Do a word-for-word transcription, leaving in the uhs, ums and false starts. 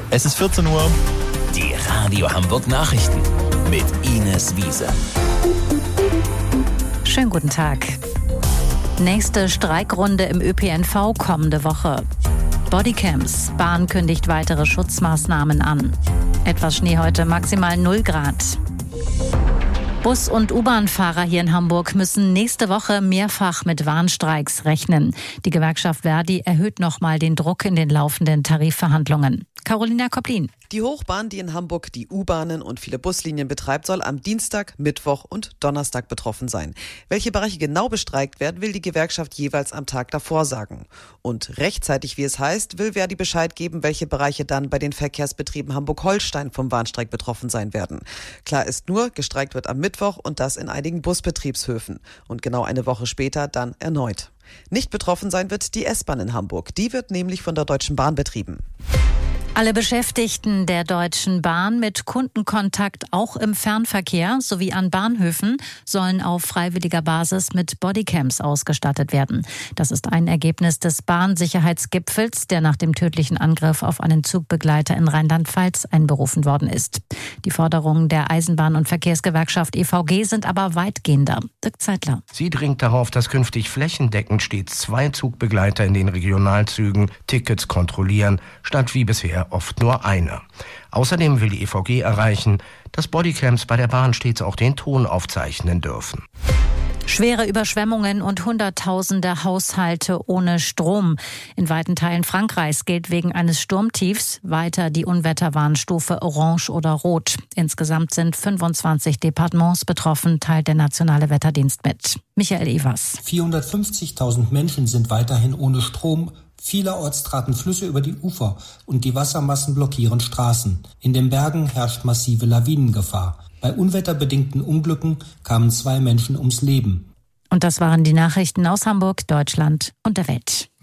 Es ist vierzehn Uhr. Die Radio Hamburg Nachrichten mit Ines Wiese. Schönen guten Tag. Nächste Streikrunde im Ö P N V kommende Woche. Bodycams. Bahn kündigt weitere Schutzmaßnahmen an. Etwas Schnee heute, maximal null Grad. Bus- und U-Bahn-Fahrer hier in Hamburg müssen nächste Woche mehrfach mit Warnstreiks rechnen. Die Gewerkschaft Verdi erhöht nochmal den Druck in den laufenden Tarifverhandlungen. Carolina Koplin. Die Hochbahn, die in Hamburg die U-Bahnen und viele Buslinien betreibt, soll am Dienstag, Mittwoch und Donnerstag betroffen sein. Welche Bereiche genau bestreikt werden, will die Gewerkschaft jeweils am Tag davor sagen. Und rechtzeitig, wie es heißt, will Verdi Bescheid geben, welche Bereiche dann bei den Verkehrsbetrieben Hamburg-Holstein vom Warnstreik betroffen sein werden. Klar ist nur, gestreikt wird am Mittwoch und das in einigen Busbetriebshöfen. Und genau eine Woche später dann erneut. Nicht betroffen sein wird die S-Bahn in Hamburg. Die wird nämlich von der Deutschen Bahn betrieben. Alle Beschäftigten der Deutschen Bahn mit Kundenkontakt auch im Fernverkehr sowie an Bahnhöfen sollen auf freiwilliger Basis mit Bodycams ausgestattet werden. Das ist ein Ergebnis des Bahnsicherheitsgipfels, der nach dem tödlichen Angriff auf einen Zugbegleiter in Rheinland-Pfalz einberufen worden ist. Die Forderungen der Eisenbahn- und Verkehrsgewerkschaft E V G sind aber weitgehender. Dirk Zeitler. Sie dringt darauf, dass künftig flächendeckend stets zwei Zugbegleiter in den Regionalzügen Tickets kontrollieren, statt wie bisher oft nur eine. Außerdem will die E V G erreichen, dass Bodycams bei der Bahn stets auch den Ton aufzeichnen dürfen. Schwere Überschwemmungen und Hunderttausende Haushalte ohne Strom. In weiten Teilen Frankreichs gilt wegen eines Sturmtiefs weiter die Unwetterwarnstufe Orange oder Rot. Insgesamt sind fünfundzwanzig Departements betroffen, teilt der Nationale Wetterdienst mit. Michael Evers. vierhundertfünfzigtausend Menschen sind weiterhin ohne Strom. Vielerorts traten Flüsse über die Ufer und die Wassermassen blockieren Straßen. In den Bergen herrscht massive Lawinengefahr. Bei unwetterbedingten Unglücken kamen zwei Menschen ums Leben. Und das waren die Nachrichten aus Hamburg, Deutschland und der Welt.